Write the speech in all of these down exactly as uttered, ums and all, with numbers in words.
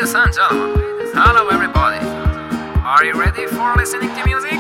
Ladies and gentlemen, hello everybody. Are you ready for listening to music?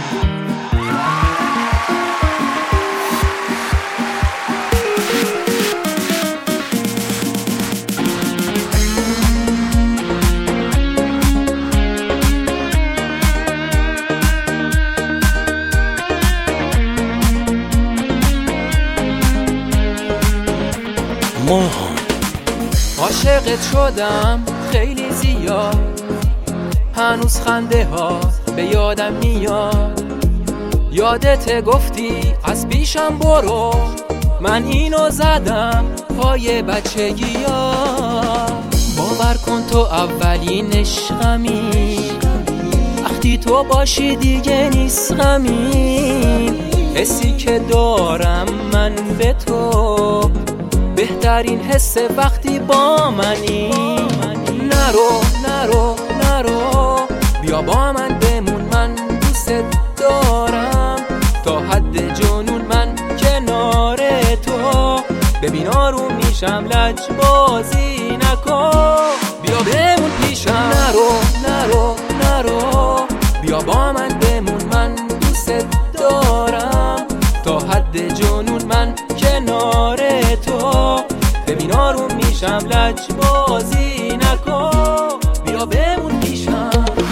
موهان عاشقت شدم خیلی زیاد، هنوز خنده ها به یادم میاد. یادت گفتی از پیشم برو، من اینو زدم پای بچگی ها. باور کن تو اولین عشقمی، وقتی تو باشی دیگه نیست غمی. حسی که دارم من به تو بهترین حس وقتی با منی. نرو نرو نرو بیا با من بمون، من دوست دارم تا حد جنون. من کنار تو ببین آروم میشم، لج بازی نکن، بیا بمون پیشم. نرو نرو نرو بیا با من بمون، من دوست دارم تا حد جنون. من کنار تو ببین آروم میشم، لج بازی نکن، بیا بمون پیشم.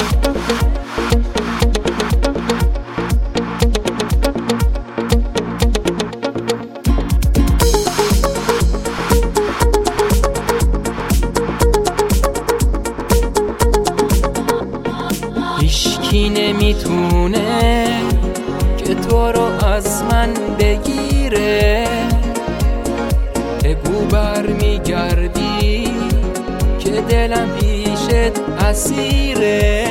هیچکی نمیتونه که تو رو از من بگیره. بگو بر میگردی که دلم پیشت اسیره.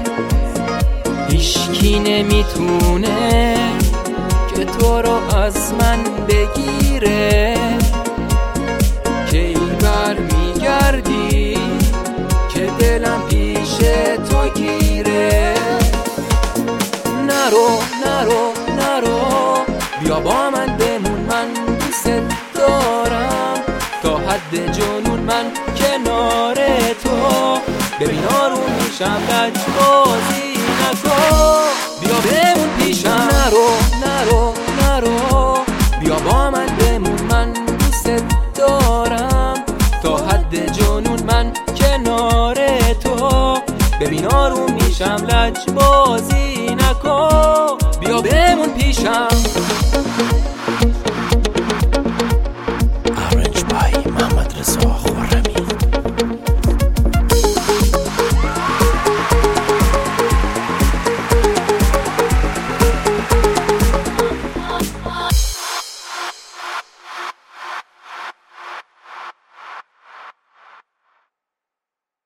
هیچکی نمیتونه که تو رو از من بگیره. کی بر میگردی که دلم پیش تو گیره. نرو نرو نرو بیا با من بمون، من دوست دارم تا حد جنون. من کنار تو ببین آروم میشم، لج بازی نکن، بیا بمون پیشم. نرو نرو نرو بیا با من بمون، من دوست دارم تا حد جنون. من کنار تو ببین آروم میشم، لج بازی نکن، بیا بمون پیشم.